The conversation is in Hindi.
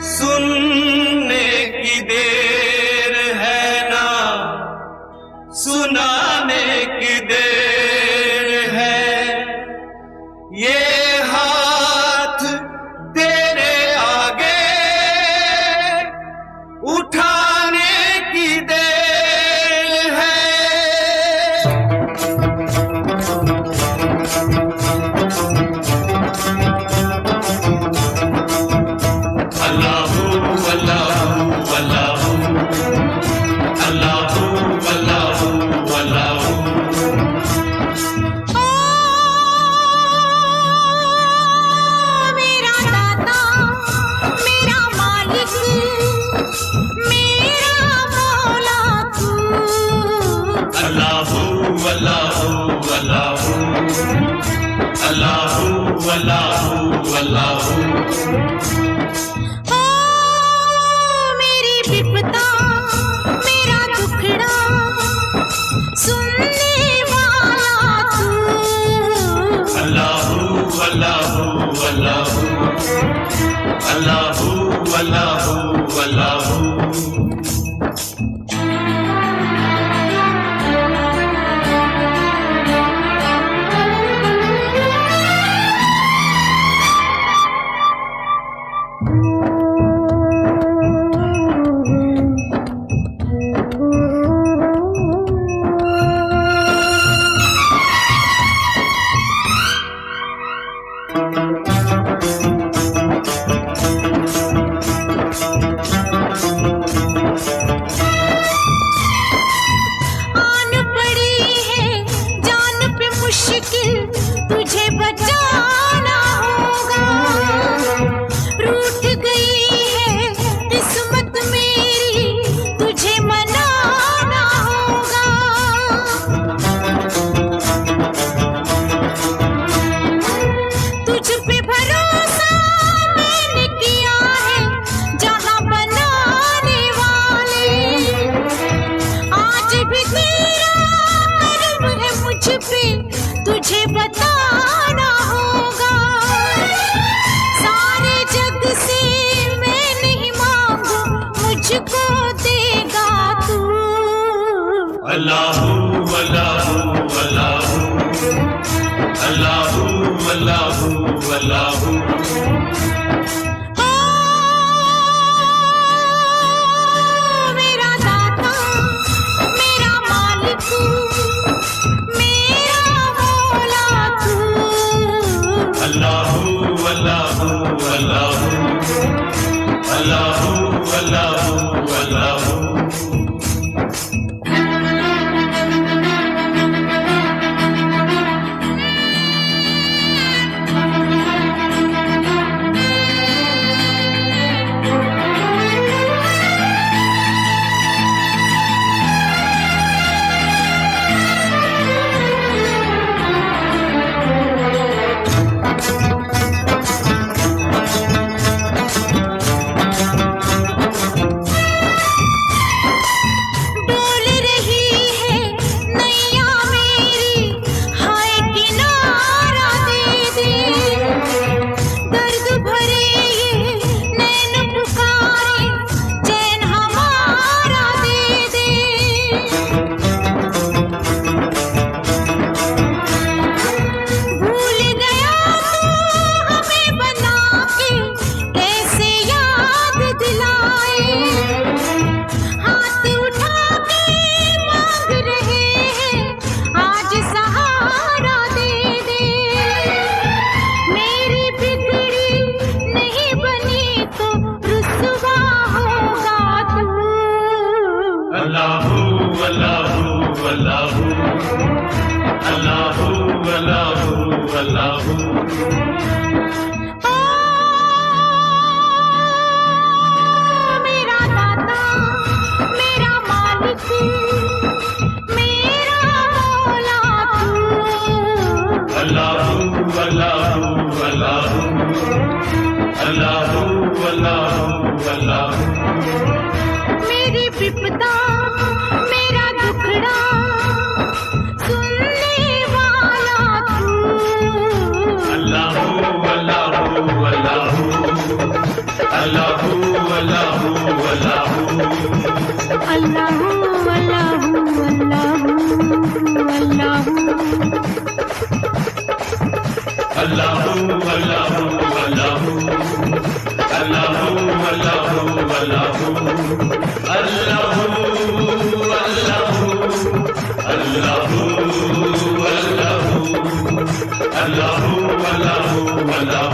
सुनने की देर है ना, सुनाने की देर है। ये हाथ तेरे आगे उठाने की देर है। अल्लाहू अल्लाहू अल्लाहू अल्लाहू अल्लाहू अल्लाहू। ओ मेरा दाता, मेरा मालिक, मेरा मौला तू। अल्लाहू अल्लाहू अल्लाहू अल्लाहू अल्लाहू अल्लाहू। ओ मेरी विपदा, मेरा दुखड़ा सुनने वाला तू। अल्लाहू अल्लाहू अल्लाहू अल्लाहू अल्लाहू अल्लाहू। आन पड़ी है जान पे मुश्किल, तुझे बचाना होगा। रूठ गई है किस्मत मेरी, तुझे मनाना होगा। तुझ पे भरोसा मैंने किया है, जहां बनाने वाले। आज भी तेरा कर्म है मुझ पे, तुझे बताना होगा। सारे जग से मैं नहीं मांगू, मुझको देगा तू। अल्लाहू अल्लाहू अल्लाहू अल्लाहू अल्लाहू अल्लाहू। ओ मेरा दाता, मेरा मालिक, मेरा मौला तू। अल्लाहू अल्लाहू अल्लाहू अल्लाहू अल्लाहू अल्लाहू। डोल रही है नैया मेरी, हाय किनारा दे दे। दर्द भरे ये नैन पुकारे, चैन हमारा दे दे। भूल गया तू हमें बना के, कैसे याद दिलाए। हाथ उठा के मांग रहे हैं, आज सहारा दे दे। मेरी बिगड़ी नहीं बनी तो रुसवा होगा तू। अल्लाहू अल्लाहू अल्लाहू अल्लाहू अल्लाहू अल्लाहू। ओ मेरा दाता, मेरा मालिक, मेरा मौला तू। अल्लाहू अल्लाहू अल्लाहू अल्लाहू अल्लाहू अल्लाहू। मेरी विपदा, मेरा दुखड़ा सुनने वाला तू। अल्लाहू अल्लाहू अल्लाहू अल्लाहू अल्लाह अल्लाह अल्लाह अल्लाह Allah